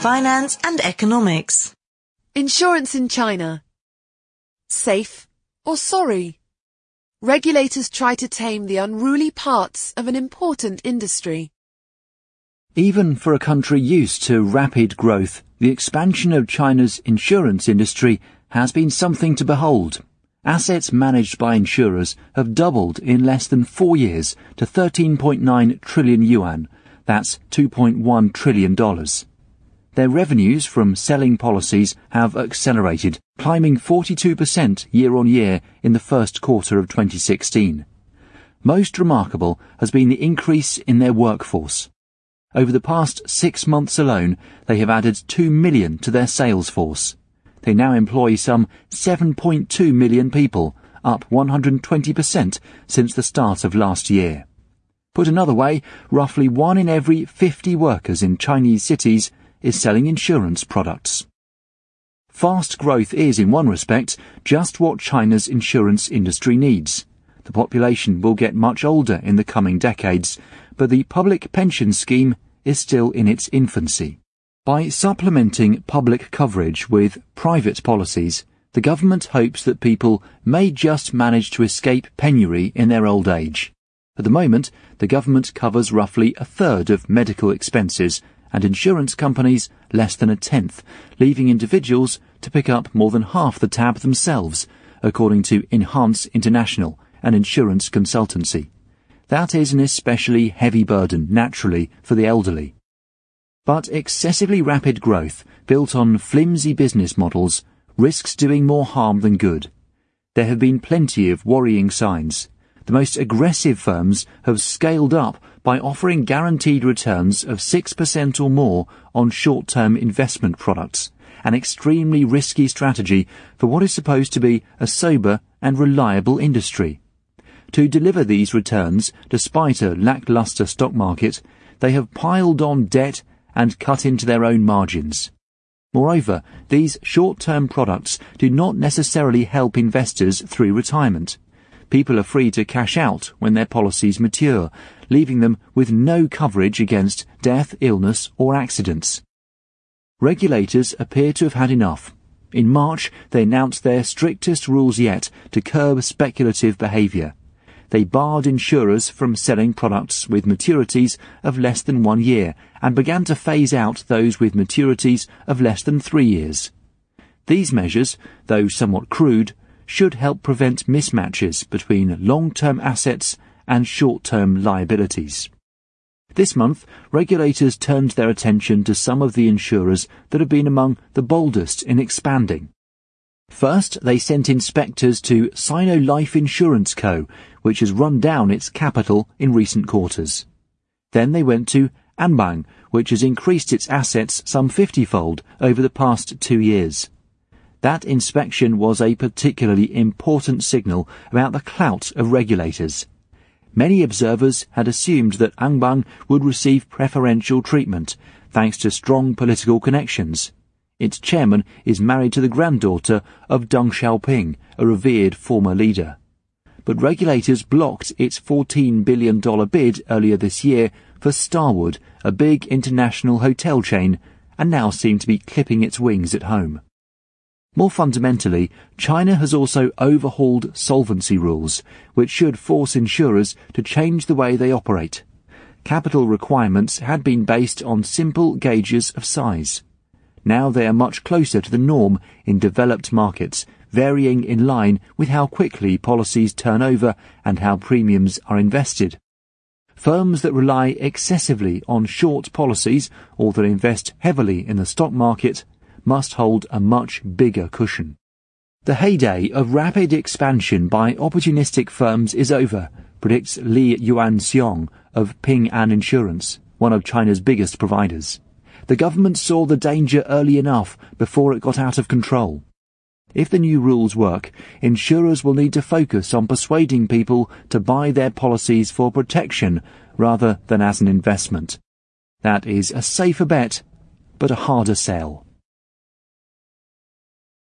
finance and economics. Insurance in China. Safe or sorry? Regulators try to tame the unruly parts of an important industry. Even for a country used to rapid growth, the expansion of China's insurance industry has been something to behold. Assets managed by insurers have doubled in less than 4 years to 13.9 trillion yuan. That's $2.1 trillion. Their revenues from selling policies have accelerated, climbing 42% year-on-year in the first quarter of 2016. Most remarkable has been the increase in their workforce. Over the past 6 months alone, they have added 2 million to their sales force. They now employ some 7.2 million people, up 120% since the start of last year. Put another way, roughly 1 in every 50 workers in Chinese cities is selling insurance products. Fast growth is, in one respect, just what China's insurance industry needs. The population will get much older in the coming decades, but the public pension scheme is still in its infancy. By supplementing public coverage with private policies, the government hopes that people may just manage to escape penury in their old age. At the moment, the government covers roughly a third of medical expenses, and insurance companies less than a tenth, leaving individuals to pick up more than half the tab themselves, according to Enhance International, an insurance consultancy. That is an especially heavy burden, naturally, for the elderly. But excessively rapid growth, built on flimsy business models, risks doing more harm than good. There have been plenty of worrying signs. The most aggressive firms have scaled up by offering guaranteed returns of 6% or more on short-term investment products, an extremely risky strategy for what is supposed to be a sober and reliable industry. To deliver these returns, despite a lackluster stock market, they have piled on debt and cut into their own margins. Moreover, these short-term products do not necessarily help investors through retirement. People are free to cash out when their policies mature, leaving them with no coverage against death, illness, or accidents. Regulators appear to have had enough. In March, they announced their strictest rules yet to curb speculative behaviour. They barred insurers from selling products with maturities of less than 1 year and began to phase out those with maturities of less than 3 years. These measures, though somewhat crude, should help prevent mismatches between long-term assets and short-term liabilities. This month, regulators turned their attention to some of the insurers that have been among the boldest in expanding. First, they sent inspectors to Sino Life Insurance Co., which has run down its capital in recent quarters. Then they went to Anbang, which has increased its assets some 50-fold over the past 2 years. That inspection was a particularly important signal about the clout of regulators. Many observers had assumed that Anbang would receive preferential treatment, thanks to strong political connections. Its chairman is married to the granddaughter of Deng Xiaoping, a revered former leader. But regulators blocked its $14 billion bid earlier this year for Starwood, a big international hotel chain, and now seem to be clipping its wings at home. More fundamentally, China has also overhauled solvency rules, which should force insurers to change the way they operate. Capital requirements had been based on simple gauges of size. Now they are much closer to the norm in developed markets, varying in line with how quickly policies turn over and how premiums are invested. Firms that rely excessively on short policies or that invest heavily in the stock market must hold a much bigger cushion. The heyday of rapid expansion by opportunistic firms is over, predicts Li Yuanxiong of Ping An Insurance, one of China's biggest providers. The government saw the danger early enough before it got out of control. If the new rules work, insurers will need to focus on persuading people to buy their policies for protection rather than as an investment. That is a safer bet, but a harder sell.